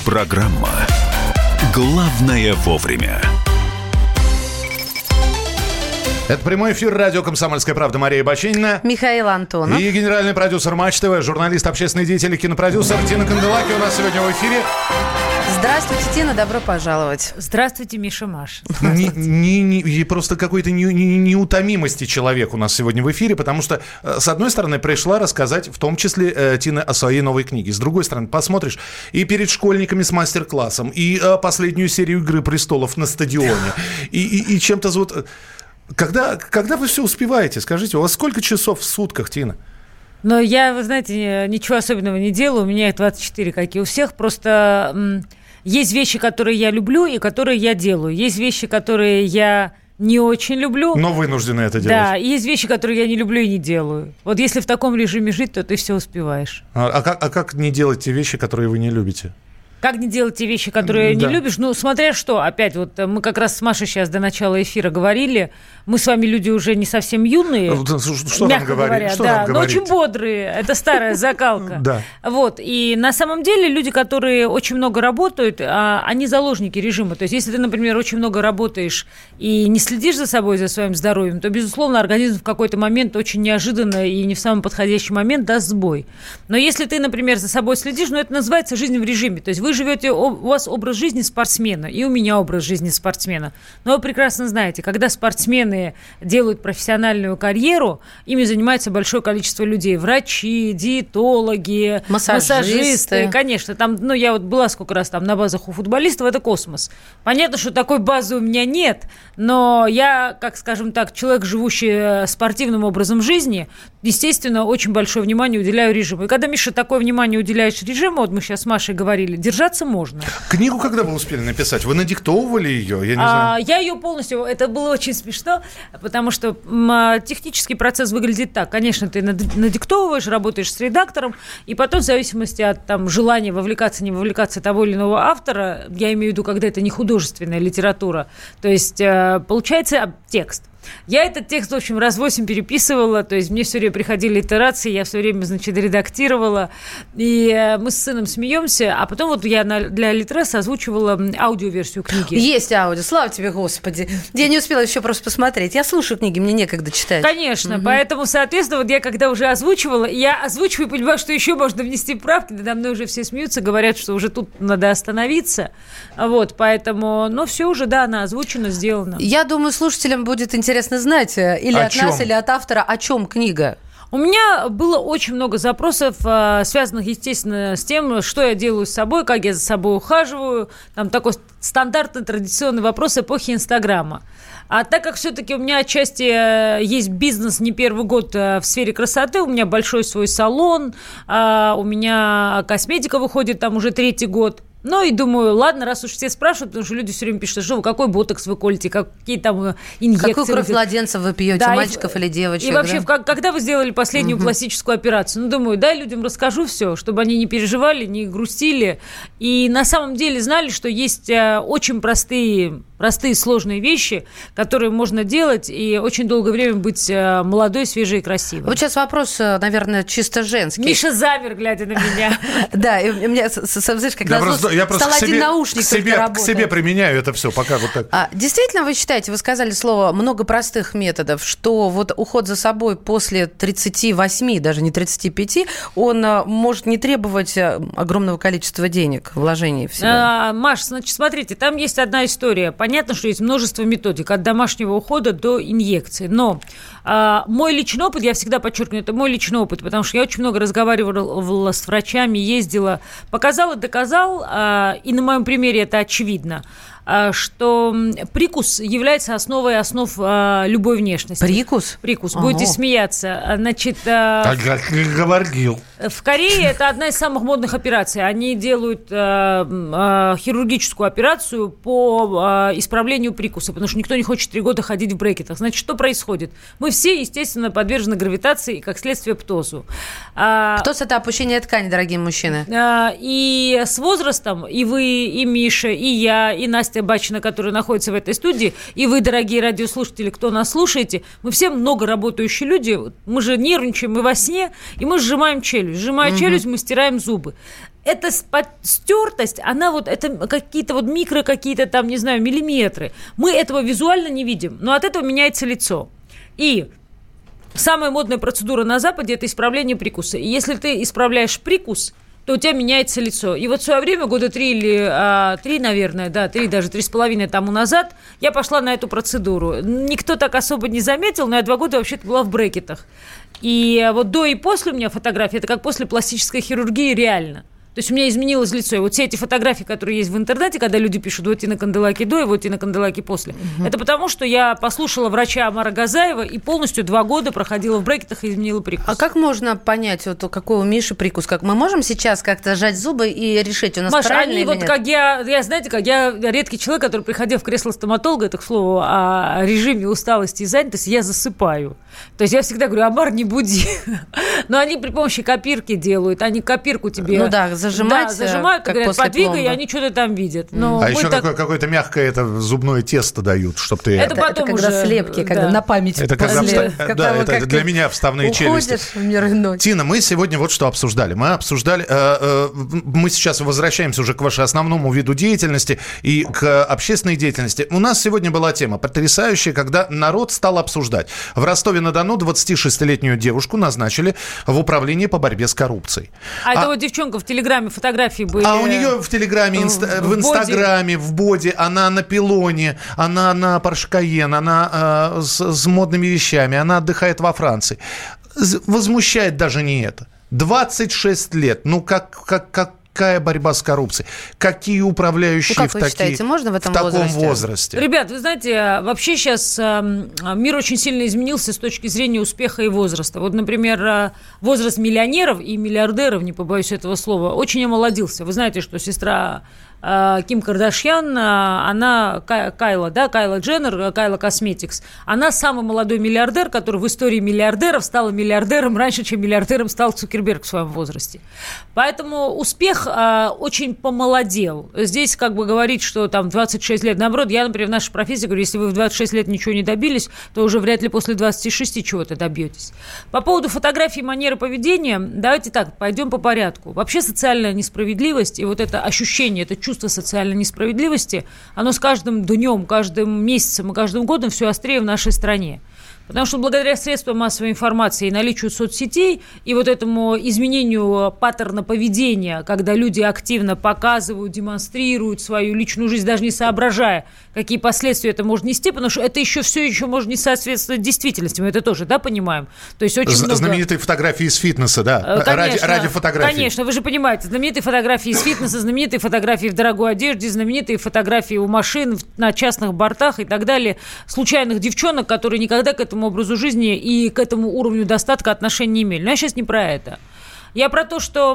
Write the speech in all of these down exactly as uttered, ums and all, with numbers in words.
Программа «Главное вовремя». Это прямой эфир радио «Комсомольская правда». Мария Бачинина. Михаил Антонов. И генеральный продюсер Матч ТВ, журналист, общественный деятель и кинопродюсер Тина Канделаки у нас сегодня в эфире. Здравствуйте, Тина, добро пожаловать. Здравствуйте, Миша, Маша. Не, не, не, просто какой-то не, не, неутомимости человек у нас сегодня в эфире, потому что, с одной стороны, пришла рассказать, в том числе, э, Тина, о своей новой книге. С другой стороны, посмотришь и перед школьниками с мастер-классом, и э, последнюю серию «Игры престолов» на стадионе, и, и, и чем-то вот... Когда, когда вы все успеваете? Скажите, у вас сколько часов в сутках, Тина? Но я, вы знаете, ничего особенного не делаю. У меня их двадцать четыре, как и у всех. Просто м- есть вещи, которые я люблю и которые я делаю. Есть вещи, которые я не очень люблю. Но вынуждены это делать. Да, и есть вещи, которые я не люблю и не делаю. Вот если в таком режиме жить, то ты все успеваешь. А, а, как, а как не делать те вещи, которые вы не любите? Как не делать те вещи, которые да. не любишь? Ну, смотря что. Опять, вот мы как раз с Машей сейчас до начала эфира говорили. Мы с вами люди уже не совсем юные. Что мягко там говоря, что да, там но очень бодрые. Это старая закалка. Да. Вот. И на самом деле люди, которые очень много работают, они заложники режима. То есть, если ты, например, очень много работаешь и не следишь за собой, за своим здоровьем, то, безусловно, организм в какой-то момент очень неожиданно и не в самый подходящий момент даст сбой. Но если ты, например, за собой следишь, ну, это называется жизнь в режиме. То есть, вы живете, у вас образ жизни спортсмена, и у меня образ жизни спортсмена. Но вы прекрасно знаете, когда спортсмены делают профессиональную карьеру, ими занимается большое количество людей. Врачи, диетологи, массажисты. массажисты. Конечно, там, ну, я вот была сколько раз там на базах у футболистов, это космос. Понятно, что такой базы у меня нет, но я, как, скажем так, человек, живущий спортивным образом жизни, естественно, очень большое внимание уделяю режиму. И когда, Миша, такое внимание уделяешь режиму, вот мы сейчас с Машей говорили, держаться можно. Книгу когда вы успели написать? Вы надиктовывали ее? Я не а, знаю. Я ее полностью... Это было очень смешно, потому что м, технический процесс выглядит так. Конечно, ты надиктовываешь, работаешь с редактором, и потом, в зависимости от там, желания вовлекаться, не вовлекаться того или иного автора, я имею в виду, когда это не художественная литература, то есть э, получается текст. Я этот текст, в общем, раз восемь переписывала, то есть мне все время приходили итерации, я все время, значит, редактировала, и мы с сыном смеемся, а потом вот я для Литрес озвучивала аудиоверсию книги. Есть аудио, слава тебе, Господи. Я не успела еще просто посмотреть. Я слушаю книги, мне некогда читать. Конечно, угу. Поэтому, соответственно, вот я когда уже озвучивала, я озвучиваю и понимаю, что еще можно внести правки, надо мной уже все смеются, говорят, что уже тут надо остановиться, вот, поэтому, ну, все уже, да, она озвучена, сделана. Я думаю, слушателям будет интересно Интересно знать, или о от чем? нас, или от автора, о чем книга. У меня было очень много запросов, связанных, естественно, с тем, что я делаю с собой, как я за собой ухаживаю. Там такой стандартный традиционный вопрос эпохи Инстаграма. А так как все-таки у меня отчасти есть бизнес не первый год в сфере красоты, у меня большой свой салон, у меня косметика выходит там уже третий год. Ну и думаю, ладно, раз уж все спрашивают, потому что люди все время пишут, что вы какой ботокс вы колите, какие там инъекции. Какую кровь младенцев вы пьете, да, мальчиков и, или девочек. И вообще, да? как, когда вы сделали последнюю угу. пластическую операцию? Ну, думаю, дай людям расскажу все, чтобы они не переживали, не грустили. И на самом деле знали, что есть очень простые, простые сложные вещи, которые можно делать и очень долгое время быть молодой, свежей и красивой. Вот сейчас вопрос, наверное, чисто женский. Миша замер, глядя на меня. Да, и у меня, знаешь, как назло, я просто стал к один себе, наушник к себе, только к себе применяю это все, пока вот так. А, действительно, вы считаете, вы сказали слово «много простых методов», что вот уход за собой после тридцати восьми, даже не тридцати пяти, он а, может не требовать огромного количества денег, вложений в себя? А, Маш, значит, смотрите, там есть одна история. Понятно, что есть множество методик, от домашнего ухода до инъекций, но а, мой личный опыт, я всегда подчеркиваю, это мой личный опыт, потому что я очень много разговаривала с врачами, ездила, показал и доказал, и на моем примере это очевидно, что прикус является основой основ любой внешности. Прикус? Прикус. Будете Ого. смеяться. Значит, так как я говорил. В Корее это одна из самых модных операций. Они делают э, э, хирургическую операцию по э, исправлению прикуса, потому что никто не хочет три года ходить в брекетах. Значит, что происходит? Мы все, естественно, подвержены гравитации и, как следствие, птозу. Птоз – это опущение ткани, дорогие мужчины. И с возрастом и вы, и Миша, и я, и Настя Бачина, которая находится в этой студии, и вы, дорогие радиослушатели, кто нас слушаете, мы все много работающие люди, мы же нервничаем и во сне, и мы сжимаем челюсть. Сжимая угу. челюсть, мы стираем зубы. эта стертость, она вот, это какие-то вот микро, какие-то там, не знаю, миллиметры. Мы этого визуально не видим, но от этого меняется лицо. И самая модная процедура на Западе – это исправление прикуса. И если ты исправляешь прикус, то у тебя меняется лицо. И вот в свое время, года три или а, три, наверное, да, три, даже три с половиной тому назад, я пошла на эту процедуру. Никто так особо не заметил, но я два года вообще-то была в брекетах. И вот до и после у меня фотографии, это как после пластической хирургии реально. То есть у меня изменилось лицо. И вот все эти фотографии, которые есть в интернете, когда люди пишут вот Тина Канделаки до и вот Тина Канделаки после, угу. это потому, что я послушала врача Амара Газаева и полностью два года проходила в брекетах и изменила прикус. А как можно понять, вот какой у Миши прикус? Как мы можем сейчас как-то сжать зубы и решить, у нас Маша, правильно они или вот нет? как я, я, знаете, как я редкий человек, который, приходя в кресло стоматолога, это, к слову, о режиме усталости и занятости, я засыпаю. То есть я всегда говорю, Амар, не буди. Но они при помощи копирки делают, они копирку тебе... Ну да, зажимать. Да, зажимают, как говорят, подвигай, и они что-то там видят. Но а еще так... какое- какое-то мягкое это зубное тесто дают, чтобы ты... Это, Это, потом это когда уже, слепки, когда да. на память. Это когда, после, вста... когда да, вот это как для меня вставные челюсти. Уходишь в мир иной. Тина, мы сегодня вот что обсуждали. Мы обсуждали, э, э, мы сейчас возвращаемся уже к вашему основному виду деятельности и к общественной деятельности. У нас сегодня была тема потрясающая, когда народ стал обсуждать. В Ростове-на-Дону двадцатишестилетнюю девушку назначили в управление по борьбе с коррупцией. А, а это а... вот девчонка в Телеграме, фотографии были. А у нее в Телеграме, инста... в, в Инстаграме, в боди, она на пилоне, она на Порше Кайен, она э, с, с модными вещами, она отдыхает во Франции. Возмущает даже не это. двадцать шесть лет. Ну, как, как, какая борьба с коррупцией? Какие управляющие ну, как в, вы таки... считаете, можно в, этом в таком возрасте? возрасте? Ребят, вы знаете, вообще сейчас мир очень сильно изменился с точки зрения успеха и возраста. Вот, например, возраст миллионеров и миллиардеров, не побоюсь этого слова, очень омолодился. Вы знаете, что сестра Ким Кардашьян, она Кайла, да, Кайла Дженнер, Кайла Косметикс, она самый молодой миллиардер, который в истории миллиардеров стал миллиардером раньше, чем миллиардером стал Цукерберг в своем возрасте. Поэтому успех а, очень помолодел. Здесь как бы говорить, что там двадцать шесть лет, наоборот, я, например, в нашей профессии говорю, если вы в двадцать шесть лет ничего не добились, то уже вряд ли после двадцати шести чего-то добьетесь. По поводу фотографии, манеры поведения, давайте так, пойдем по порядку. Вообще социальная несправедливость и вот это ощущение, это чувство социальной несправедливости, оно с каждым днем, каждым месяцем и каждым годом все острее в нашей стране. Потому что благодаря средствам массовой информации и наличию соцсетей и вот этому изменению паттерна поведения, когда люди активно показывают, демонстрируют свою личную жизнь, даже не соображая, какие последствия это может нести, потому что это еще все еще может не соответствовать действительности. Мы это тоже, да, понимаем? То есть очень много... Знаменитые фотографии из фитнеса, да, конечно, ради, ради фотографий. Конечно, вы же понимаете, знаменитые фотографии из фитнеса, знаменитые фотографии в дорогой одежде, знаменитые фотографии у машин, на частных бортах и так далее, случайных девчонок, которые никогда к этому образу жизни и к этому уровню достатка отношения не имели. Но я сейчас не про это. Я про то, что,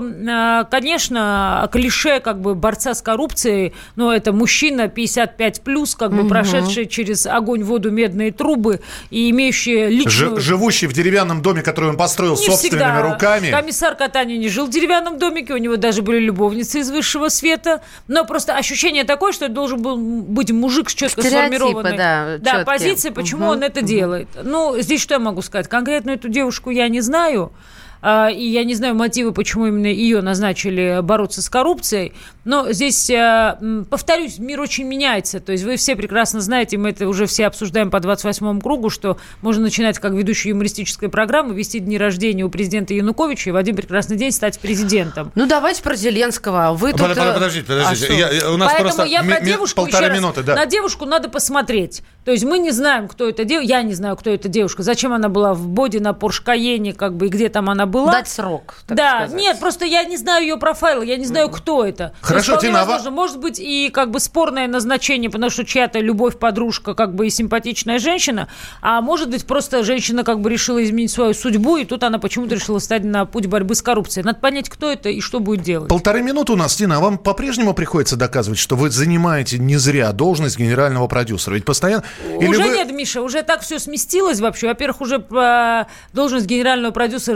конечно, клише как бы борца с коррупцией, ну, это мужчина пятьдесят пять плюс, как бы угу. прошедший через огонь, воду, медные трубы и имеющий личную... Ж, живущий в деревянном доме, который он построил не собственными всегда. руками. Комиссар Катани не жил в деревянном домике, у него даже были любовницы из высшего света, но просто ощущение такое, что это должен был быть мужик с четко Стереотипы, сформированной да, да, позицией, почему угу. он это угу. делает. Ну, здесь что я могу сказать? Конкретно эту девушку я не знаю, и я не знаю мотивы, почему именно ее назначили бороться с коррупцией, но здесь, повторюсь, мир очень меняется, то есть вы все прекрасно знаете, мы это уже все обсуждаем по двадцать восьмому кругу, что можно начинать как ведущий юмористической программы, вести дни рождения у президента Януковича и в один прекрасный день стать президентом. Ну, давайте про Зеленского. Вы тут... Подождите, подождите. А я, у нас Поэтому просто я про ми- девушку полторы еще минуты, раз, да. на девушку надо посмотреть. То есть мы не знаем, кто эта девушка, я не знаю, кто эта девушка, зачем она была в боди на Порше Кайене, как бы, и где там она была. Дать срок, так Да, сказать. нет, просто я не знаю ее профайла, я не знаю, кто это. Хорошо, Тина, Тина, возможно, может быть и как бы спорное назначение, потому что чья-то любовь, подружка, как бы и симпатичная женщина, а может быть просто женщина как бы решила изменить свою судьбу, и тут она почему-то решила стать на путь борьбы с коррупцией. Надо понять, кто это и что будет делать. Полторы минуты у нас, Тина, а вам по-прежнему приходится доказывать, что вы занимаете не зря должность генерального продюсера? Ведь постоянно... Уже вы... нет, Миша, уже так все сместилось вообще. Во-первых, уже должность генерального продюсера перестала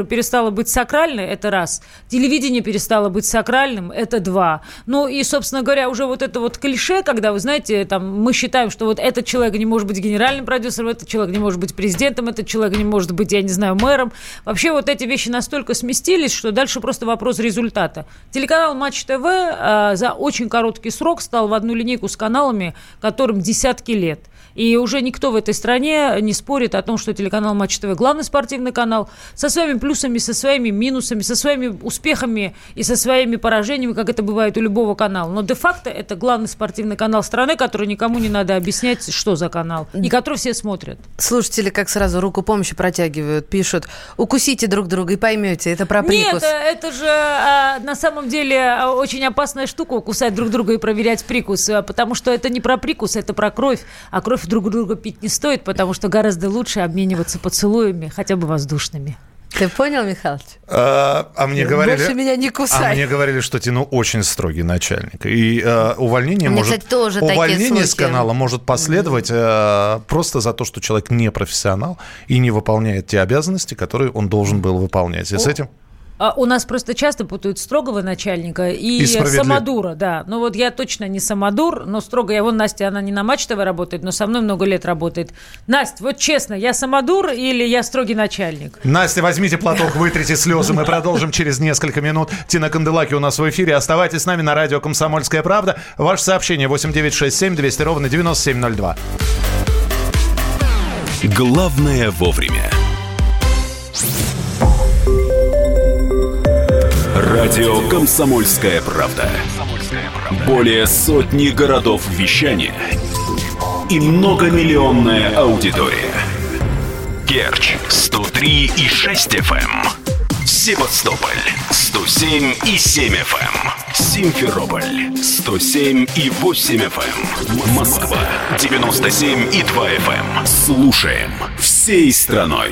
перестало быть сакральной, это раз. Телевидение перестало быть сакральным, это два. Ну и, собственно говоря, уже вот это вот клише, когда, вы знаете, там, мы считаем, что вот этот человек не может быть генеральным продюсером, этот человек не может быть президентом, этот человек не может быть, я не знаю, мэром. Вообще вот эти вещи настолько сместились, что дальше просто вопрос результата. Телеканал Матч ТВ э, за очень короткий срок стал в одну линейку с каналами, которым десятки лет. И уже никто в этой стране не спорит о том, что телеканал Матч ТВ главный спортивный канал со своими плюсами, со своими минусами, со своими успехами и со своими поражениями, как это бывает у любого канала. Но де-факто это главный спортивный канал страны, который никому не надо объяснять, что за канал, и который все смотрят. Слушатели как сразу руку помощи протягивают, пишут: укусите друг друга и поймете, это про прикус. Нет, это же а, на самом деле очень опасная штука — укусать друг друга и проверять прикус, потому что это не про прикус, это про кровь, а кровь друг друга пить не стоит, потому что гораздо лучше обмениваться поцелуями, хотя бы воздушными. Ты понял, Михалыч? А, а мне говорили, больше меня не кусай. А мне говорили, что Тину очень строгий начальник. И э, увольнение, мне, может, кстати, тоже увольнение с канала может последовать э, просто за то, что человек не профессионал и не выполняет те обязанности, которые он должен был выполнять. И О. с этим... У нас просто часто путают строгого начальника и, и самодура, да. Ну вот я точно не самодур, но строго. Я вон, Настя, она не на Матч ТВ работает, но со мной много лет работает. Настя, вот честно, я самодур или я строгий начальник? Настя, возьмите платок, вытрите слезы. Мы продолжим через несколько минут. Тина Канделаки у нас в эфире. Оставайтесь с нами на радио «Комсомольская правда». Ваше сообщение восемь девятьсот шестьдесят семь двести ровно девяносто семь ноль два. Главное вовремя. Радио «Комсомольская правда». Более сотни городов вещания и многомиллионная аудитория. Керчь сто три и шесть эф эм, Севастополь сто семь и семь эф эм, Симферополь сто семь и восемь эф эм, Москва девяносто семь и два эф эм. Слушаем всей страной.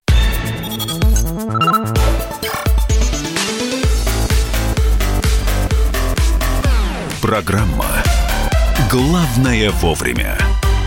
Программа «Главное вовремя».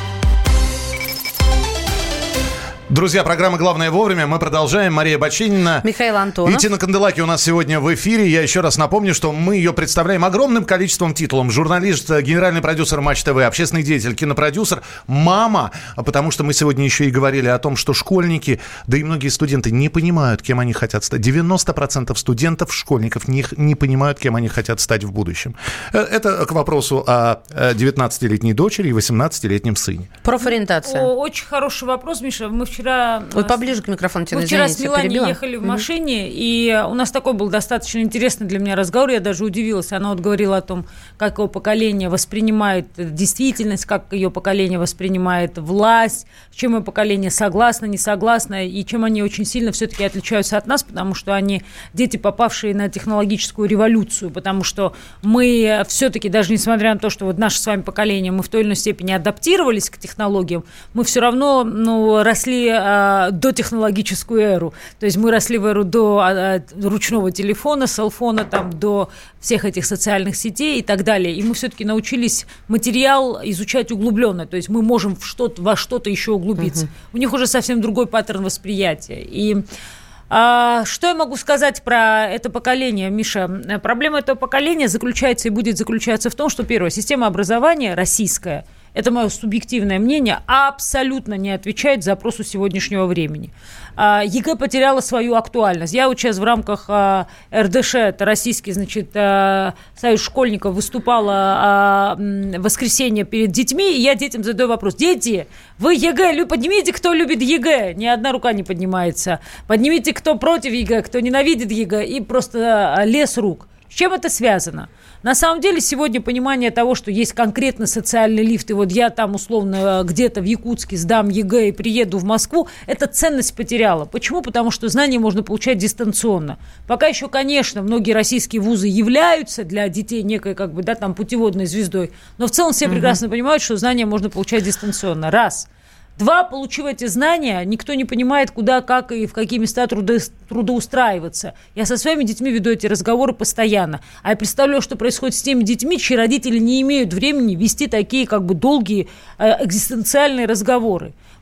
Друзья, программа «Главное вовремя». Мы продолжаем. Мария Бачинина. Михаил Антонов. И Тина Канделаки у нас сегодня в эфире. Я еще раз напомню, что мы ее представляем огромным количеством титулов. Журналист, генеральный продюсер Матч ТВ, общественный деятель, кинопродюсер, мама. Потому что мы сегодня еще и говорили о том, что школьники, да и многие студенты не понимают, кем они хотят стать. девяносто процентов студентов, школьников не, не понимают, кем они хотят стать в будущем. Это к вопросу о девятнадцатилетней дочери и восемнадцатилетнем сыне. Профориентация. О, очень хороший вопрос, Миша. Мы вчера... Ой, поближе к микрофону, Тина, Мы вчера извините, с Миланей перебила. ехали в машине, mm-hmm. и у нас такой был достаточно интересный для меня разговор, я даже удивилась. Она вот говорила о том, как его поколение воспринимает действительность, как ее поколение воспринимает власть, с чем ее поколение согласно, не согласно, и чем они очень сильно все-таки отличаются от нас, потому что они дети, попавшие на технологическую революцию, потому что мы все-таки, даже несмотря на то, что вот наше с вами поколение, мы в той или иной степени адаптировались к технологиям, мы все равно, ну, росли до технологическую эру. То есть мы росли в эру до а, ручного телефона, селфона, там, до всех этих социальных сетей и так далее. И мы все-таки научились материал изучать углубленно. То есть мы можем в что-то, во что-то еще углубиться. Uh-huh. У них уже совсем другой паттерн восприятия. И а, что я могу сказать про это поколение, Миша? Проблема этого поколения заключается и будет заключаться в том, что, первое, система образования российская, это мое субъективное мнение, абсолютно не отвечает запросу сегодняшнего времени. ЕГЭ потеряла свою актуальность. Я вот сейчас в рамках эр дэ ш, это российский, значит, союз школьников, выступала в воскресенье перед детьми, и я детям задаю вопрос: дети, вы ЕГЭ, поднимите, кто любит ЕГЭ, ни одна рука не поднимается, поднимите, кто против ЕГЭ, кто ненавидит ЕГЭ, и просто лес рук. С чем это связано? На самом деле сегодня понимание того, что есть конкретно социальный лифт, и вот я там условно где-то в Якутске сдам ЕГЭ и приеду в Москву, эта ценность потеряла. Почему? Потому что знания можно получать дистанционно. Пока еще, конечно, многие российские вузы являются для детей некой, как бы, да, там, путеводной звездой, но в целом все угу. прекрасно понимают, что знания можно получать дистанционно. Раз. Два, получив эти знания, никто не понимает, куда, как и в какие места трудо, трудоустраиваться. Я со своими детьми веду эти разговоры постоянно. А я представляю, что происходит с теми детьми, чьи родители не имеют времени вести такие как бы долгие э, экзистенциальные разговоры.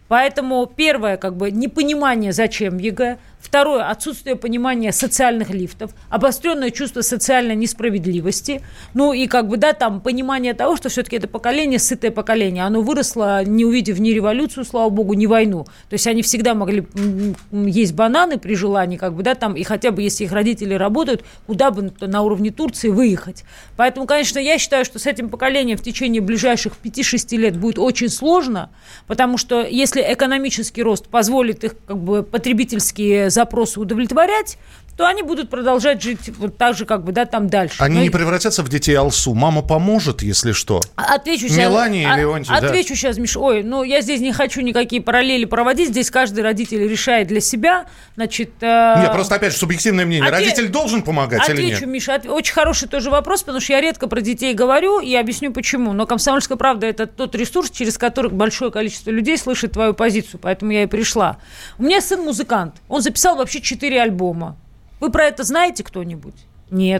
Поэтому первое, как бы, непонимание, зачем ЕГЭ. Второе, отсутствие понимания социальных лифтов, обостренное чувство социальной несправедливости. Ну и как бы, да, там понимание того, что все-таки это поколение, сытое поколение. Оно выросло, не увидев ни революцию, слава богу, ни войну. То есть они всегда могли есть бананы при желании, как бы, да, там, и хотя бы, если их родители работают, куда бы на уровне Турции выехать. Поэтому, конечно, я считаю, что с этим поколением в течение ближайших пяти-шести лет будет очень сложно, потому что если экономический рост позволит их, как бы, потребительские запросы удовлетворять, то они будут продолжать жить вот так же, как бы, да, там дальше. Они Но... не превратятся в детей Алсу. Мама поможет, если что. Отвечу сейчас. Мелания и Леонтий, да. Отвечу сейчас, Миш. Ой, ну я здесь не хочу никакие параллели проводить. Здесь каждый родитель решает для себя. Значит, э... Нет, просто опять же субъективное мнение. Отве... Родитель должен помогать Отвечу, или нет? Отвечу, Миша. От... Очень хороший тоже вопрос, потому что я редко про детей говорю и объясню почему. Но «Комсомольская правда» — это тот ресурс, через который большое количество людей слышит твою позицию. Поэтому я и пришла. У меня сын музыкант. Он записал вообще четыре альбома. Вы про это знаете кто-нибудь? Нет.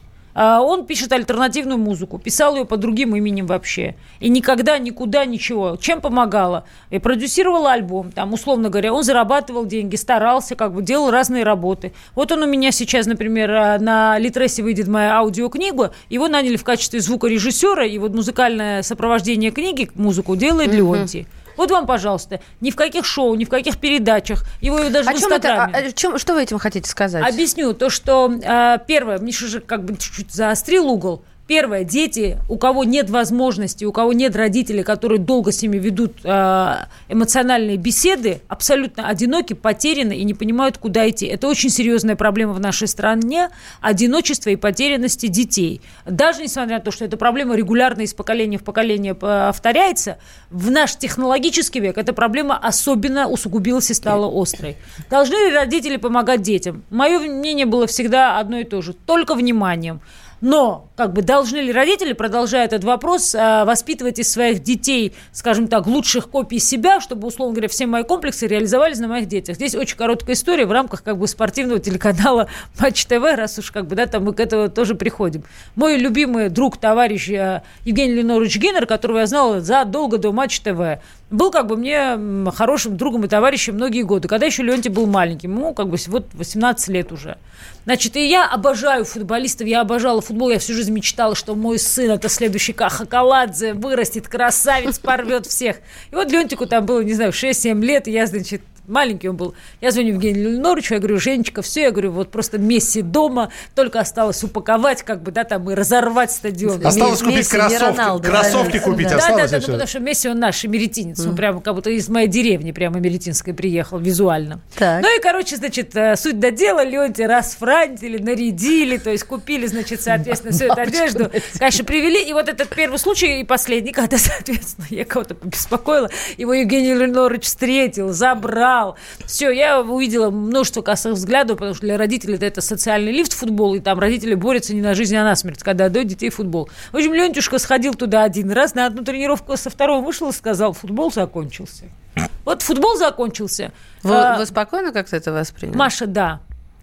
А он пишет альтернативную музыку. Писал ее под другим именем вообще. И никогда, никуда, ничего. Чем помогала? И продюсировал альбом. Там, условно говоря, он зарабатывал деньги, старался, как бы делал разные работы. Вот он у меня сейчас, например, на Литресе выйдет моя аудиокнига. Его наняли в качестве звукорежиссера. И вот музыкальное сопровождение книги, музыку делает uh-huh. Леонтий. Вот вам, пожалуйста, ни в каких шоу, ни в каких передачах. Его даже а в Инстаграме. Это, а, чем, что вы этим хотите сказать? Объясню. То, что э, первое, Миша же как бы чуть-чуть заострил угол. Первое, дети, у кого нет возможности, у кого нет родителей, которые долго с ними ведут э, эмоциональные беседы, абсолютно одиноки, потеряны и не понимают, куда идти. Это очень серьезная проблема в нашей стране – одиночество и потерянности детей. Даже несмотря на то, что эта проблема регулярно из поколения в поколение повторяется, в наш технологический век эта проблема особенно усугубилась и стала острой. Должны ли родители помогать детям? Мое мнение было всегда одно и то же – только вниманием. Но, как бы, должны ли родители, продолжая этот вопрос, воспитывать из своих детей, скажем так, лучших копий себя, чтобы, условно говоря, все мои комплексы реализовались на моих детях? Здесь очень короткая история в рамках, как бы, спортивного телеканала Матч ТВ, раз уж, как бы, да, там мы к этому тоже приходим. Мой любимый друг, товарищ Евгений Ленорович Гиннер, которого я знала задолго до Матч ТВ, был, как бы, мне хорошим другом и товарищем многие годы, когда еще Леонтий был маленьким, ему, как бы, вот восемнадцать лет уже. Значит, и я обожаю футболистов, я обожала футбол, я всю жизнь мечтала, что мой сын, это следующий Кахакаладзе, вырастет, красавец, порвет всех. И вот Леонтику там было, не знаю, шесть-семь лет, и я, значит, маленький он был. Я звоню Евгению Леноровичу, я говорю: Женечка, все, я говорю, вот просто Месси дома, только осталось упаковать, как бы, да, там, и разорвать стадион. Осталось Месси, купить кроссовки, Роналду, кроссовки да, купить да, осталось. Да, да, да, ну, потому что Месси, он наш эмеретинец, mm. он прямо как будто из моей деревни, прямо эмеретинской приехал, визуально. Так. Ну и, короче, значит, суть до дела, Леонтия расфрантили, нарядили, то есть купили, значит, соответственно, всю эту одежду, конечно, привели, и вот этот первый случай и последний, когда, соответственно, я кого-то побеспокоила, его Евгений Ленорович встретил, забрал, все, я увидела множество косых взглядов, потому что для родителей это социальный лифт, футбол, и там родители борются не на жизнь, а на смерть, когда отдают детей в футбол. В общем, Леонтюшка сходил туда один раз, на одну тренировку со второго вышел и сказал: футбол закончился. Вот футбол закончился. Вы, а, вы спокойно как-то это восприняли? Маша, да.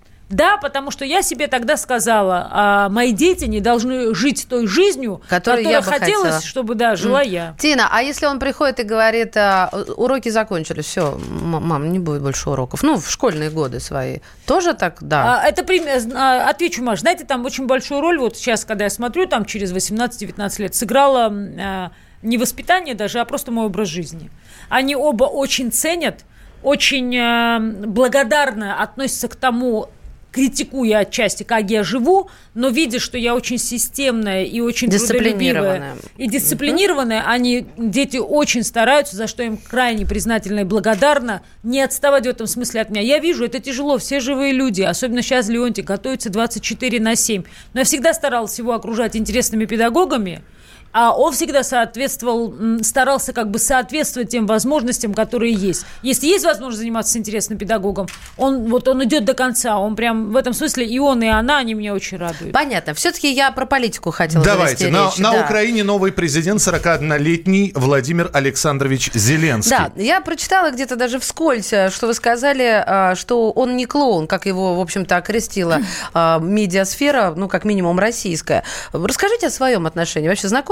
Да, потому что я себе тогда сказала, а мои дети не должны жить той жизнью, которую которая я бы хотелось, хотела. чтобы, да, жила mm. я. Тина, а если он приходит и говорит: уроки закончились, все, мам, не будет больше уроков, ну, в школьные годы свои, тоже так, да? А, это а, отвечу, Маш, знаете, там очень большую роль, вот сейчас, когда я смотрю, там через восемнадцать-девятнадцать лет, сыграло а, не воспитание даже, а просто мой образ жизни. Они оба очень ценят, очень а, благодарно относятся к тому, критикуя отчасти, как я живу, но видя, что я очень системная и очень трудолюбивая и дисциплинированная, uh-huh. они, дети, очень стараются, за что им крайне признательна и благодарна, не отставать в этом смысле от меня. Я вижу, это тяжело, все живые люди, особенно сейчас Леонтий готовится двадцать четыре на семь, но я всегда старалась его окружать интересными педагогами, а он всегда соответствовал, старался как бы соответствовать тем возможностям, которые есть. Если есть возможность заниматься с интересным педагогом, он, вот он идет до конца. Он прям в этом смысле и он, и она, они меня очень радуют. Понятно. Все-таки я про политику хотела Давайте. завести На, речь. на да. Украине новый президент, сорокаоднолетний Владимир Александрович Зеленский. Да, я прочитала где-то даже вскользь, что вы сказали, что он не клоун, как его, в общем-то, окрестила медиасфера, ну, как минимум, российская. Расскажите о своем отношении. Вообще знакомы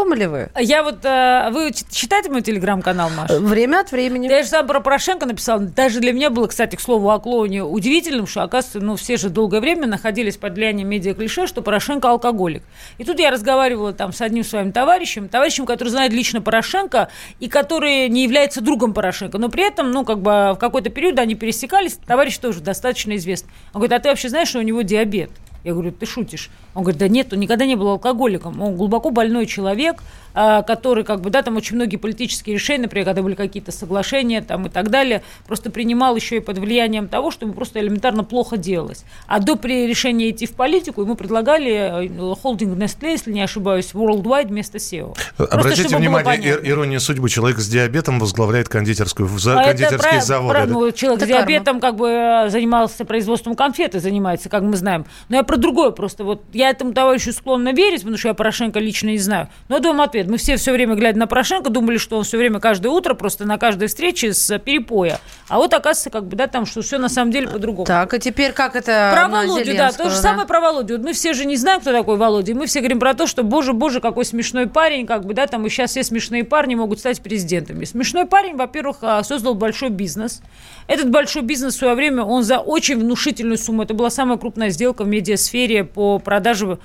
знакомы ли вы? Я вот... Э, вы читаете мой телеграм-канал, Маша? Время от времени. Я же сам про Порошенко написала. Даже для меня было, кстати, к слову о клоуне удивительным, что, оказывается, ну, все же долгое время находились под влиянием медиа-клише, что Порошенко алкоголик. И тут я разговаривала там с одним своим товарищем, товарищем, который знает лично Порошенко и который не является другом Порошенко. Но при этом, ну, как бы в какой-то период они пересекались. Товарищ тоже достаточно известный. Он говорит, а ты вообще знаешь, что у него диабет? Я говорю, ты шутишь? Он говорит, да нет, он никогда не был алкоголиком. Он глубоко больной человек, который, как бы, да, там очень многие политические решения, например, когда были какие-то соглашения там, и так далее, просто принимал еще и под влиянием того, что ему просто элементарно плохо делалось. А до при решения идти в политику ему предлагали холдинг Nestlé, если не ошибаюсь, Worldwide вместо сео. Обратите просто, внимание, ирония судьбы. Человек с диабетом возглавляет кондитерскую, а кондитерский завод. Про, ну, человек это с диабетом как бы занимался производством конфет и занимается, как мы знаем. Но я про другое просто. Вот я этому товарищу склонна верить, потому что я Порошенко лично не знаю. Но дам ответ. Мы все все время, глядя на Порошенко, думали, что он все время, каждое утро, просто на каждой встрече с перепоя. А вот, оказывается, как бы, да, там, что все на самом деле по-другому. Так, а теперь как это про Володю, да, то же да? самое про Володю. Вот мы все же не знаем, кто такой Володя, и мы все говорим про то, что, боже, боже, какой смешной парень, как бы, да, там, и сейчас все смешные парни могут стать президентами. Смешной парень, во-первых, создал большой бизнес. Этот большой бизнес в свое время, он за очень внушительную сумму, это была самая крупная сделка в медиасфере по продаже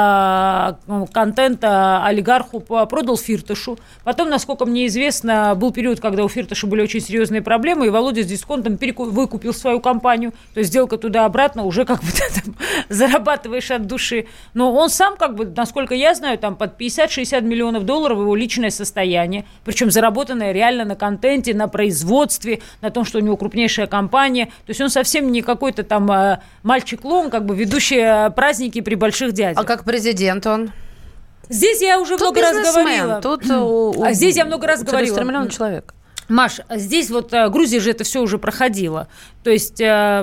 э, контента олигарху, продал Фирташу. Потом, насколько мне известно, был период, когда у Фирташа были очень серьезные проблемы, и Володя с дисконтом переку- выкупил свою компанию. То есть сделка туда-обратно, уже как бы ты там зарабатываешь от души. Но он сам, как бы, насколько я знаю, там под пятьдесят-шестьдесят миллионов долларов его личное состояние, причем заработанное реально на контенте, на производстве, на том, что у него крупнейшая компания. То есть он совсем не какой-то там э, мальчик-клоун, как бы ведущий праздники при больших дядях. А как президент он? Здесь я уже тут много раз говорила. Тут у, а здесь я много раз говорила. четыре миллиона человек. Маш, здесь вот Грузия же это все уже проходила. То есть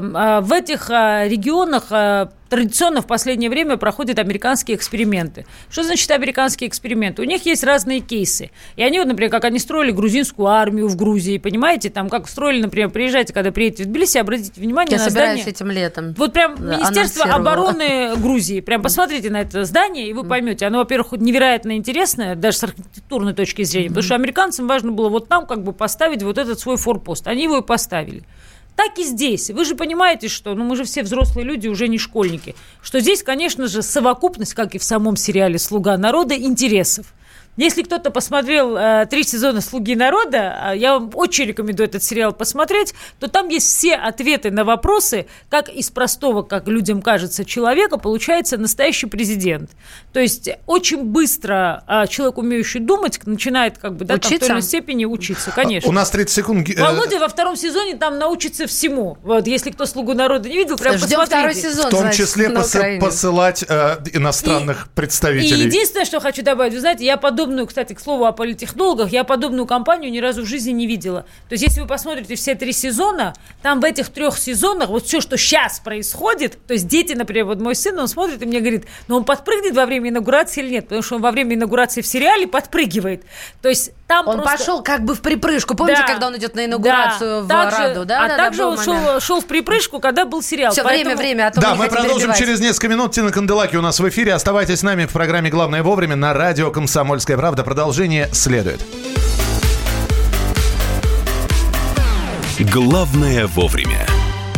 в этих регионах традиционно в последнее время проходят американские эксперименты. Что значит американские эксперименты? У них есть разные кейсы. И они, вот, например, как они строили грузинскую армию в Грузии, понимаете? Там как строили, например, приезжайте, когда приедете в Тбилиси, обратите внимание Я на здание. Я собираюсь этим летом. Вот прям да, Министерство обороны Грузии. Прям посмотрите на это здание, и вы поймете. Оно, во-первых, невероятно интересное, даже с архитектурной точки зрения, mm-hmm. потому что американцам важно было вот там как бы поставить вот этот свой форпост. Они его и поставили. Так и здесь. Вы же понимаете, что, ну мы же все взрослые люди, уже не школьники, что здесь, конечно же, совокупность, как и в самом сериале «Слуга народа», интересов. Если кто-то посмотрел э, три сезона «Слуги народа», э, я вам очень рекомендую этот сериал посмотреть, то там есть все ответы на вопросы, как из простого, как людям кажется, человека получается настоящий президент. То есть очень быстро э, человек, умеющий думать, начинает как бы, да, там, в той или иной степени учиться, конечно. У нас тридцать секунд. Володя во втором сезоне там научится всему. Вот, если кто «Слугу народа» не видел, прям Ждем посмотрите. второй сезон. В том числе посы- посылать э, иностранных и, представителей. И единственное, что хочу добавить, вы знаете, я подумала, кстати, к слову о политтехнологах, я подобную кампанию ни разу в жизни не видела. То есть, если вы посмотрите все три сезона, там в этих трех сезонах вот все, что сейчас происходит, то есть дети, например, вот мой сын, он смотрит и мне говорит, ну он подпрыгнет во время инаугурации или нет? Потому что он во время инаугурации в сериале подпрыгивает. То есть, там он просто... пошел как бы в припрыжку. Помните, да, когда он идет на инаугурацию да, в также, Раду? Да, а да, также да, он шел, шел в припрыжку, когда был сериал. Все, Поэтому... время, время. А то да, мы мы продолжим перебивать. через несколько минут. Тина Канделаки у нас в эфире. Оставайтесь с нами в программе «Главное вовремя» на радио «Комсомольская правда». Продолжение следует. Главное вовремя.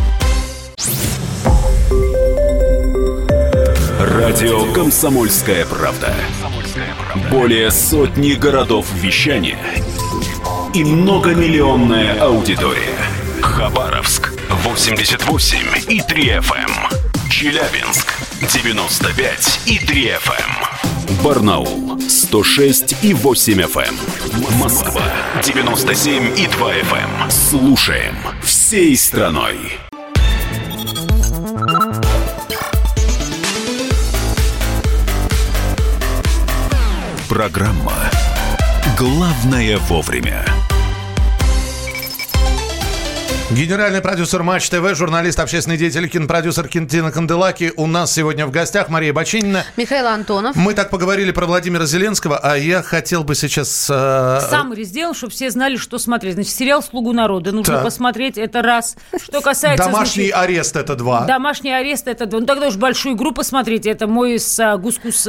Радио «Комсомольская правда». Более сотни городов вещания и многомиллионная аудитория. Хабаровск восемьдесят восемь и три эф эм. Челябинск девяносто пять и три эф эм. Барнаул сто шесть и восемь эф эм. Москва девяносто семь и два эф эм. Слушаем всей страной. Программа «Главное вовремя». Генеральный продюсер Матч ТВ, журналист, общественный деятель, кинопродюсер Тина Канделаки у нас сегодня в гостях. Мария Бачинина. Михаил Антонов. Мы так поговорили про Владимира Зеленского, а я хотел бы сейчас... Э... Саммари сделал, чтобы все знали, что смотреть. Значит, сериал «Слугу народа» нужно так. посмотреть, это раз. Что касается... Домашний значит, арест, это два. Домашний арест, это два. Ну, тогда уж большую игру посмотрите. Это мой с Гус-Гус,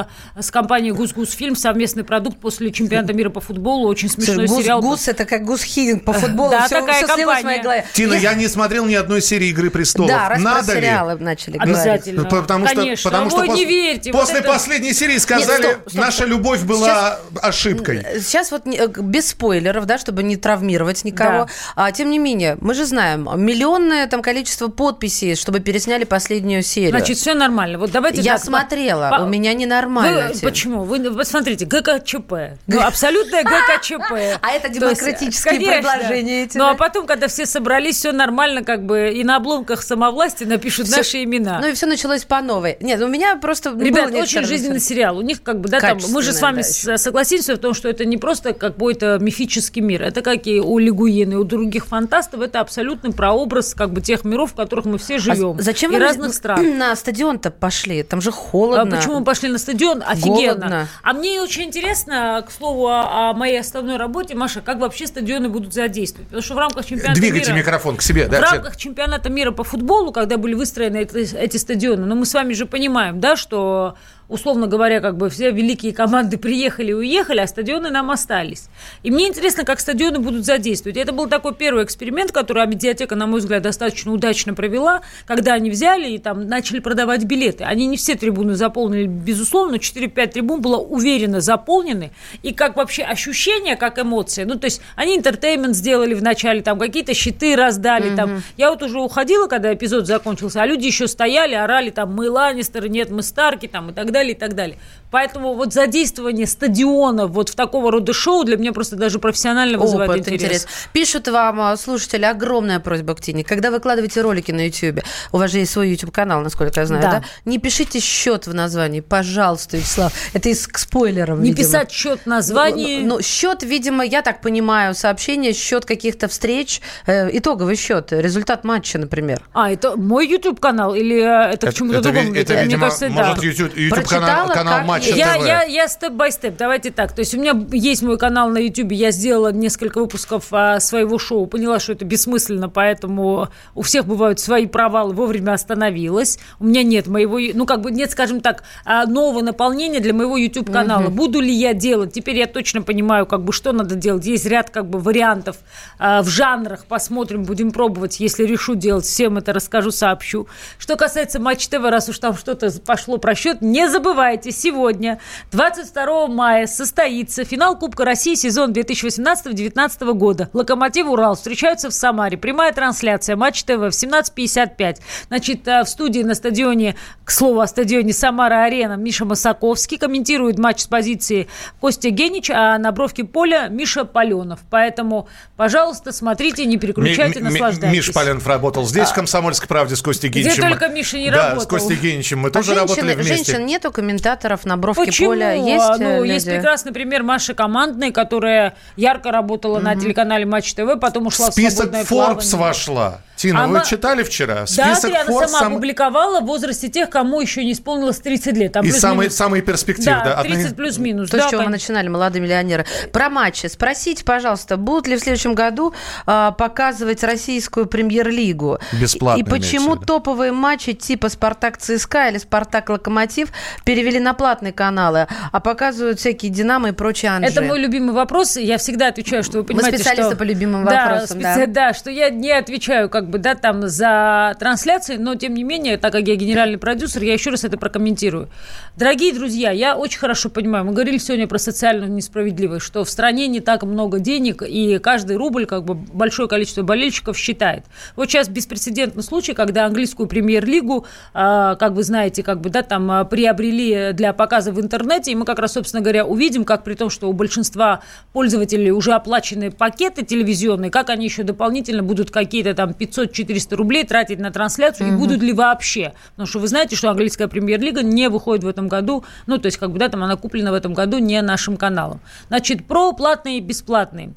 с компанией «Гус-Гус фильм», совместный продукт после чемпионата мира по футболу. Очень смешной Гус, сериал. Гус, это как Гус-Хидинг по футболу. Да, все, такая все слилось в моей голове. Тина, я не смотрел ни одной серии «Игры престолов». Да, раз Надо про ли? сериалы начали говорить. Обязательно. Потому что, Конечно. потому что Ой, пос... не верьте. После вот это... последней серии сказали, Нет, стоп, стоп, наша стоп. любовь была Сейчас... ошибкой. Сейчас вот без спойлеров, да, чтобы не травмировать никого. Да. А, тем не менее, мы же знаем, миллионное там количество подписей, чтобы пересняли последнюю серию. Значит, все нормально. Вот давайте Я так, смотрела, по... у меня ненормально. Вы... Почему? Вы посмотрите, ГКЧП. Ну, абсолютное ГКЧП. А это демократические предложения эти. Ну, а потом, когда все собрались, все нормально, как бы, и на обломках самовластия напишут все, наши имена. Ну и все началось по новой. Нет, у меня просто... Ребят, очень жизненный сериал. У них как бы, да, там, мы же с вами да, согласимся в том, что это не просто какой-то мифический мир. Это как и у Ли Гуина, и у других фантастов, это абсолютный прообраз как бы тех миров, в которых мы все живем. А зачем и вы разных стран. На стадион-то пошли? Там же холодно. А почему мы пошли на стадион? Офигенно. Голодно. А мне очень интересно, к слову, о, о моей основной работе, Маша, как вообще стадионы будут задействовать. Потому что в рамках чемпионата Двигайте мира... микрофон к себе. В Да, рамках чемпионата мира по футболу, когда были выстроены эти, эти стадионы, но мы с вами же понимаем, да, что, условно говоря, как бы все великие команды приехали и уехали, а стадионы нам остались. И мне интересно, как стадионы будут задействовать. Это был такой первый эксперимент, который Амедиатека, на мой взгляд, достаточно удачно провела, когда они взяли и там начали продавать билеты. Они не все трибуны заполнили, безусловно, четыре-пять трибун было уверенно заполнены. И как вообще ощущение, как эмоции. Ну, то есть они интертеймент сделали вначале, там какие-то щиты раздали. Mm-hmm. Там. Я вот уже уходила, когда эпизод закончился, а люди еще стояли, орали, там, мы Ланнистеры, нет, мы Старки, там, и так далее, и так далее. Поэтому вот задействование стадиона вот в такого рода шоу для меня просто даже профессионально вызывает Опыт, интерес. интерес. Пишут вам слушатели, огромная просьба к Тине. Когда выкладываете ролики на Ютьюбе, у вас же есть свой YouTube-канал, насколько я знаю, да? да? Не пишите счет в названии, пожалуйста, Вячеслав. Это из к спойлерам, Не видимо. писать счет в названии. Ну, ну, счет, видимо, я так понимаю, сообщение, счет каких-то встреч, э, итоговый счет, результат матча, например. А, это мой YouTube-канал или это к чему-то это, другому? Это, Мне видимо, кажется, может, да. YouTube, YouTube-канал канал Матча я, ТВ. Я, я степ-бай-степ, давайте так. То есть у меня есть мой канал на YouTube, я сделала несколько выпусков а, своего шоу, поняла, что это бессмысленно, поэтому у всех бывают свои провалы, вовремя остановилась. У меня нет моего, ну как бы нет, скажем так, нового наполнения для моего YouTube-канала. Угу. Буду ли я делать? Теперь я точно понимаю, как бы, что надо делать. Есть ряд как бы вариантов а, в жанрах, посмотрим, будем пробовать. Если решу делать, всем это расскажу, сообщу. Что касается Матч ТВ, раз уж там что-то пошло просчет, не забывайте, сегодня, двадцать второго мая, состоится финал Кубка России сезон две тысячи восемнадцатого - две тысячи девятнадцатого года. Локомотив Урал встречаются в Самаре. Прямая трансляция Матч ТВ в семнадцать пятьдесят пять. Значит, в студии на стадионе, к слову о стадионе Самара-Арена, Миша Масаковский комментирует матч с позиции Костя Генич, а на бровке поля Миша Паленов. Поэтому, пожалуйста, смотрите, не переключайте, Ми- наслаждайтесь. Миша Паленов работал здесь, в «Комсомольской правде» с Костей Геничем. Где только Миша не да, работал. с Костей Геничем мы а тоже женщины, работали вместе. Женщин нету комментаторов на бровке Почему? поля? Есть ну, люди? Есть прекрасный пример Маши Командной, которая ярко работала mm-hmm. на телеканале Матч ТВ, потом ушла в свободное плавание. Список Forbes вошла. Тина, Она... вы читали вчера? Да, Список она Forbes сама сам... опубликовала в возрасте тех, кому еще не исполнилось тридцать лет. Там и самые, самые перспективные. Да, да, тридцать одни... плюс-минус. То, да, с чего конечно. мы начинали, молодые миллионеры. Про матчи. Спросите, пожалуйста, будут ли в следующем году а, показывать российскую премьер-лигу? Бесплатно. И почему топовые матчи типа «Спартак-ЦСКА» или «Спартак-Локомотив» перевели на платные каналы, а показывают всякие «Динамо» и прочие «Анжи»? Это мой любимый вопрос. Я всегда отвечаю, что вы понимаете, мы специалисты что... по любимым да, вопросам. специ... Да. да, что я не отвечаю как бы, да, там за трансляции, но тем не менее, так как я генеральный продюсер, я еще раз это прокомментирую. Дорогие друзья, я очень хорошо понимаю, мы говорили сегодня про социальную несправедливость, что в стране не так много денег, и каждый рубль, как бы, большое количество болельщиков считает. Вот сейчас беспрецедентный случай, когда английскую премьер-лигу, э, как вы знаете, как бы, да, там приобрели для показа в интернете, и мы как раз, собственно говоря, увидим, как при том, что у большинства пользователей уже оплачены пакеты телевизионные, как они еще дополнительно будут какие-то там пятьсот-четыреста рублей тратить на трансляцию, mm-hmm. и будут ли вообще. Потому что вы знаете, что английская премьер-лига не выходит в этом году, ну, то есть, как бы, да, там она куплена в этом году не нашим каналом. Значит, про платные и бесплатные.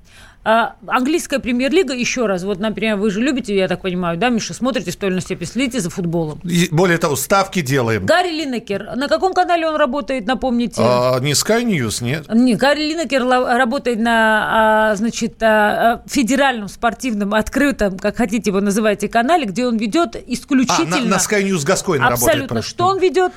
А, английская премьер-лига, еще раз, вот, например, вы же любите, я так понимаю, да, Миша, смотрите в той или иной степени, следите за футболом. И, более того, ставки делаем. Гарри Линекер, на каком канале он работает, напомните? А, не Sky News, нет? Нет, Гарри Линекер работает на, а, значит, а, федеральном спортивном, открытом, как хотите его называйте, канале, где он ведет исключительно... А, на, на Sky News Гаскоин работает. Абсолютно. Что он ведет?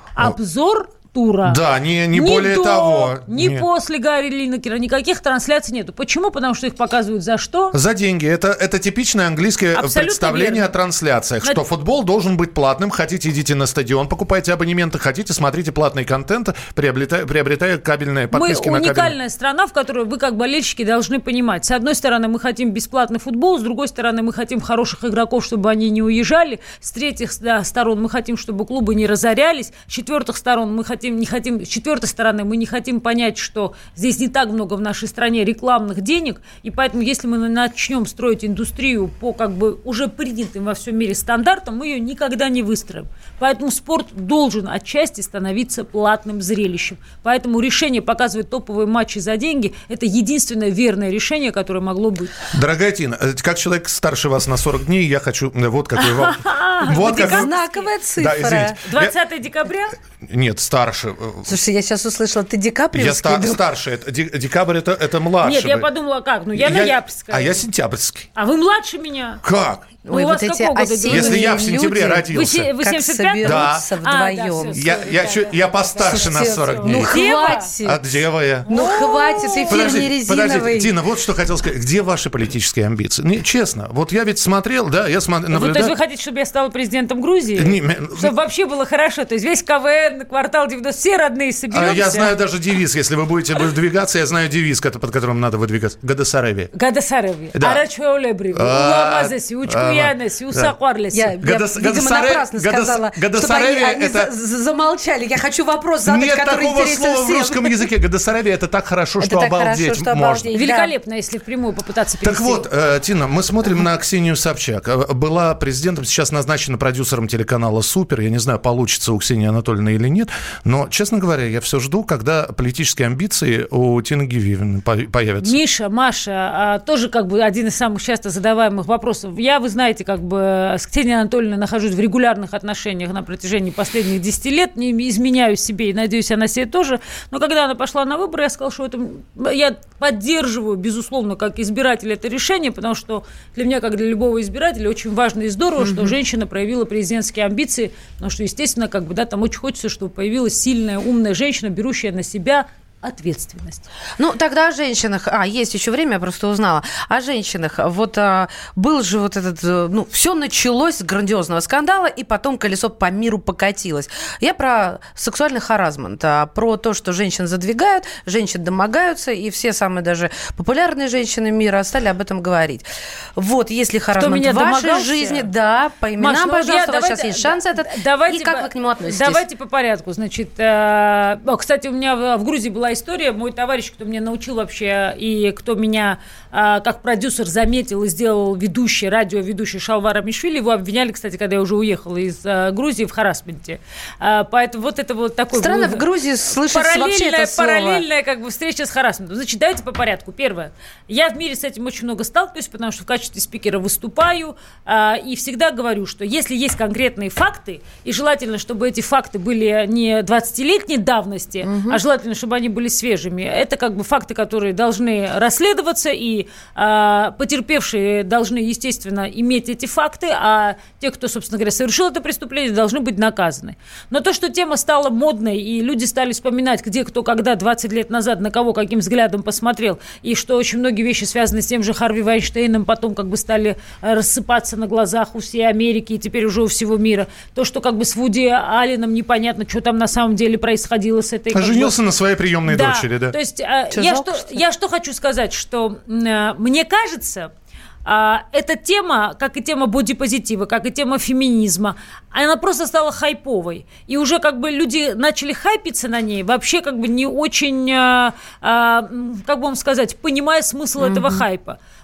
Обзор тура. Да, не, не ни более до, того. Ни Нет. после Гарри Линекера никаких трансляций нету. Почему? Потому что их показывают за что? За деньги. Это, это типичное английское Абсолютно представление верно. о трансляциях, Значит, что футбол должен быть платным. Хотите, идите на стадион, покупайте абонементы, хотите, смотрите платный контент, приобретая, приобретая кабельные подписки мы на кабель. Мы уникальная страна, в которой вы, как болельщики, должны понимать. С одной стороны, мы хотим бесплатный футбол, с другой стороны, мы хотим хороших игроков, чтобы они не уезжали, с третьих да, сторон мы хотим, чтобы клубы не разорялись, с четвертых сторон мы хотим, не хотим... С четвертой стороны, мы не хотим понять, что здесь не так много в нашей стране рекламных денег, и поэтому, если мы начнем строить индустрию по как бы уже принятым во всем мире стандартам, мы ее никогда не выстроим. Поэтому спорт должен отчасти становиться платным зрелищем. Поэтому решение показывать топовые матчи за деньги – это единственное верное решение, которое могло быть. Дорогая Тина, как человек старше вас на сорок дней, я хочу вот какой вам... Вот как... Знаковая цифра. Да, извините. двадцатого декабря? Нет, старше. Слушай, я сейчас услышала, ты декабрьский? Я ста- старше. Это, декабрь это, это младше. Нет, я подумала, как? Ну, я, я ноябрьская. А я сентябрьский. А вы младше меня? Как? Ну, Ой, у вас вот эти какого года? осенние Если я в сентябре люди, родился. Вы, вы как семьдесят пятого? соберутся Да. вдвоем. А, да, всё. Я, я, чуть- я постарше на сорок Ну, дней. хватит. А дева я? Ну, хватит, эфир не Подождите, резиновый. подождите, Тина, вот что хотел сказать. Где ваши политические амбиции? Не, честно, вот я ведь смотрел, да, я смотрел, Ну, то есть наблюдал. вы хотите, чтобы я стала президентом Грузии? Не, м- Чтобы вообще было хорошо. То есть весь КВН, квартал девяносто, все родные соберемся. А я знаю даже девиз, если вы будете выдвигаться, я знаю девиз, под которым надо выдвигаться. Гадасарави. Гадасарави. Да. Арачуолебри. А, Уламазеси, Учкуянеси, Усакварлеси. Я, я, Гадас- видимо, Гадасаре- напрасно Гадас- сказала, чтобы Гадасаревия они, они это- за- за- замолчали. Я хочу вопрос задать, Нет который такого интересен слова в всем. русском языке. Гадасаравия это так хорошо, Это что так обалдеть хорошо, что можно. обалдеть. Великолепно, если впрямую попытаться Так перевести. вот, э, Тина, мы смотрим на Ксению Собчак. Э, Была президентом, сейчас назначена продюсером телеканала «Супер». Я не знаю, получится у Ксении Анатольевны или нет. Но, честно говоря, я все жду, когда политические амбиции у Тины Гивиевны по- появятся. Миша, Маша, а, тоже как бы один из самых часто задаваемых вопросов. Я, вы знаете, как бы с Ксенией Анатольевной нахожусь в регулярных отношениях на протяжении последних десяти лет, не изменяю себе, и надеюсь, она себе тоже. Но когда она пошла на выборы, я сказала, что это... я поддерживаю, безусловно, как избиратель это решение, потому что для меня, как для любого избирателя, очень важно и здорово, mm-hmm. что женщина проявила президентские амбиции, потому что, естественно, как бы, да, там очень хочется, чтобы появилась сильная, умная женщина, берущая на себя ответственность. Ну, тогда о женщинах... А, есть еще время, я просто узнала. О женщинах. Вот а, был же вот этот... Ну, все началось с грандиозного скандала, и потом колесо по миру покатилось. Я про сексуальный харассмент, а, про то, что женщин задвигают, женщин домогаются, и все самые даже популярные женщины мира стали об этом говорить. Вот, если харассмент в вашей домогался? жизни... Да, по именам, Маш, ну, пожалуйста, я, у вас давайте, сейчас есть шанс этот. Давайте, и как вы к нему относитесь? Давайте по порядку. Значит, э, о, кстати, у меня в, в Грузии была история. Мой товарищ, кто меня научил вообще, и кто меня э, как продюсер заметил и сделал ведущий, радиоведущий Шалвар Амишвили, его обвиняли, кстати, когда я уже уехала из э, Грузии в харассменте. Э, поэтому вот это вот такой... Странно, в Грузии слышится вообще это слово. Параллельная как бы встреча с харассментом. Значит, давайте по порядку. Первое. Я в мире с этим очень много сталкиваюсь, потому что в качестве спикера выступаю э, и всегда говорю, что если есть конкретные факты, и желательно, чтобы эти факты были не двадцатилетней давности, угу. а желательно, чтобы они были свежими. Это как бы факты, которые должны расследоваться, и э, потерпевшие должны, естественно, иметь эти факты, а те, кто, собственно говоря, совершил это преступление, должны быть наказаны. Но то, что тема стала модной, и люди стали вспоминать, где кто когда двадцать лет назад на кого каким взглядом посмотрел, и что очень многие вещи связаны с тем же Харви Вайнштейном, потом как бы стали рассыпаться на глазах у всей Америки и теперь уже у всего мира. То, что как бы с Вуди Алленом непонятно, что там на самом деле происходило с этой... Женился бы... на своей приемной да. дочери, да? То есть э, я, жалко, что, что я что хочу сказать, что э, мне кажется, э, эта тема, как и тема бодипозитива, как и тема феминизма, она просто стала хайповой. И уже как бы люди начали хайпиться на ней, вообще как бы не очень, э, э, как бы вам сказать, понимая смысл mm-hmm. этого хайпа.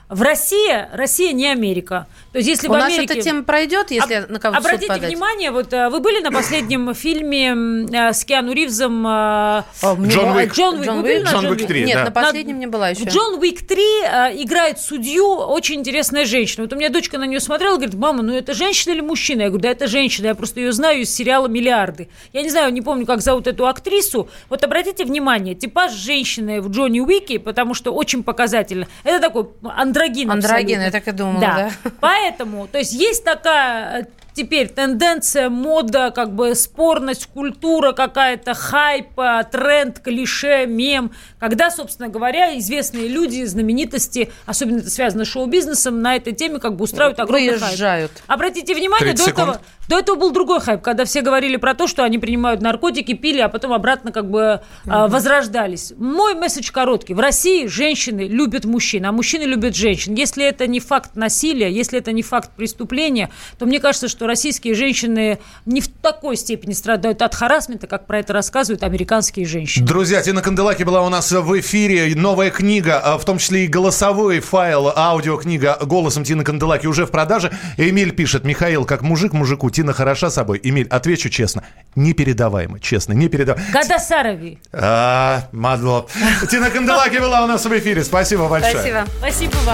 В России, Россия не Америка. То есть, если У в нас Америке... эта тема пройдет, если Об... на кого-то Обратите суд подать? внимание, вот вы были на последнем фильме с Киану Ривзом О, Джон Уик. Джон Уик. Джон Вы были Уик? на Джон Джон Уик три, Нет, да. на последнем не была еще. В Джон Уик три э, играет судью очень интересная женщина. Вот у меня дочка на нее смотрела и говорит: мама, ну это женщина или мужчина? Я говорю: да это женщина, я просто ее знаю из сериала «Миллиарды». Я не знаю, не помню, как зовут эту актрису. Вот обратите внимание, типаж женщины в Джонни Уике, потому что очень показательно. Это такой андрогин. Андрогин, я так и думала, да. Да. Поэтому, то есть есть такая... Теперь тенденция, мода, как бы спорность, культура какая-то, хайп, тренд, клише, мем. Когда, собственно говоря, известные люди, знаменитости, особенно это связано с шоу-бизнесом, на этой теме как бы устраивают огромный Выезжают. хайп. Обратите внимание, до секунд. этого, до этого был другой хайп, когда все говорили про то, что они принимают наркотики, пили, а потом обратно как бы mm-hmm. возрождались. Мой месседж короткий. В России женщины любят мужчин, а мужчины любят женщин. Если это не факт насилия, если это не факт преступления, то мне кажется, что российские женщины не в такой степени страдают от харассмента, как про это рассказывают американские женщины. Друзья, Тина Канделаки была у нас в эфире. Новая книга, в том числе и голосовой файл, аудиокнига голосом Тины Канделаки уже в продаже. Эмиль пишет: Михаил, как мужик мужику, Тина хороша собой. Эмиль, отвечу честно, непередаваемо, честно, непередаваемо. Гадасарави. А, мадло. Тина Канделаки была у нас в эфире. Спасибо большое. Спасибо. Спасибо вам.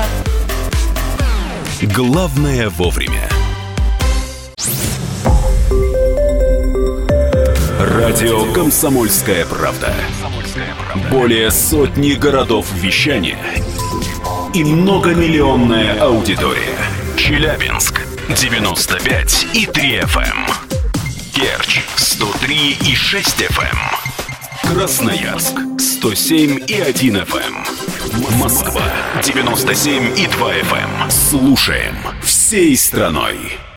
Главное вовремя. Радио «Комсомольская правда». Более сотни городов вещания и многомиллионная аудитория. Челябинск девяносто пять и три эф эм. Керчь сто три и шесть эф эм. Красноярск сто семь и один эф эм. Москва девяносто семь и два эф эм. Слушаем всей страной.